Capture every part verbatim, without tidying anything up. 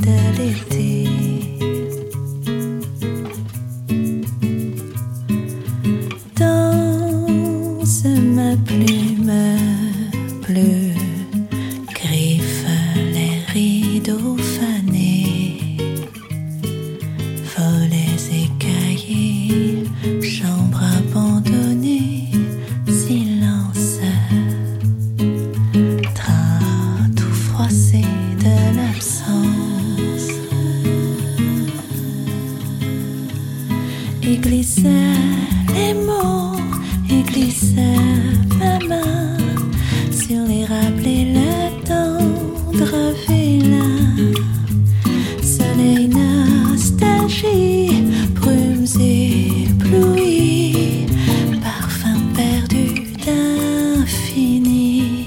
de l'été. Danse ma plume bleue, griffe les rideaux fanés, volets écaillés, chambre abandonnée, silence, drap tout froissé de l'absence. Et glissait les mots, et glissait ma main sur les rappelés, le tendre vélin. Soleil, nostalgie, brumes éblouies, parfum perdu d'infini.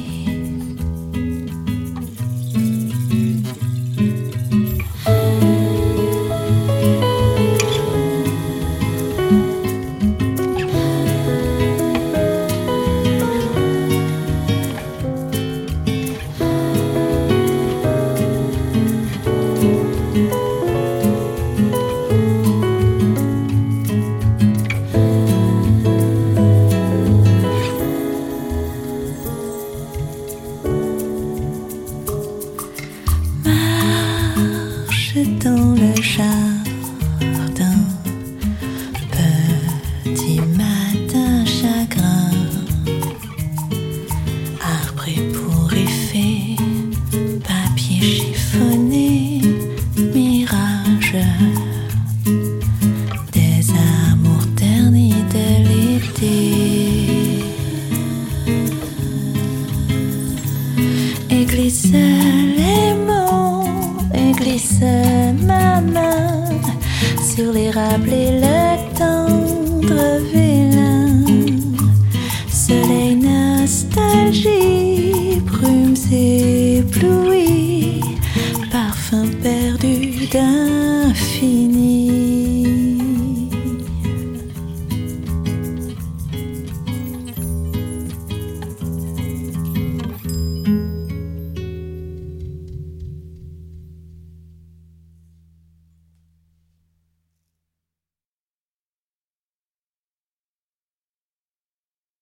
Dans le jardin, petit matin chagrin, arbre ébouriffé, papier chiffonné, mirage des amours ternis de l'été. Et glissait les mots, et glissait ma main sur les rappelés, le tendre vélin. Soleil, nostalgie, brumes éblouies, parfum perdu d'un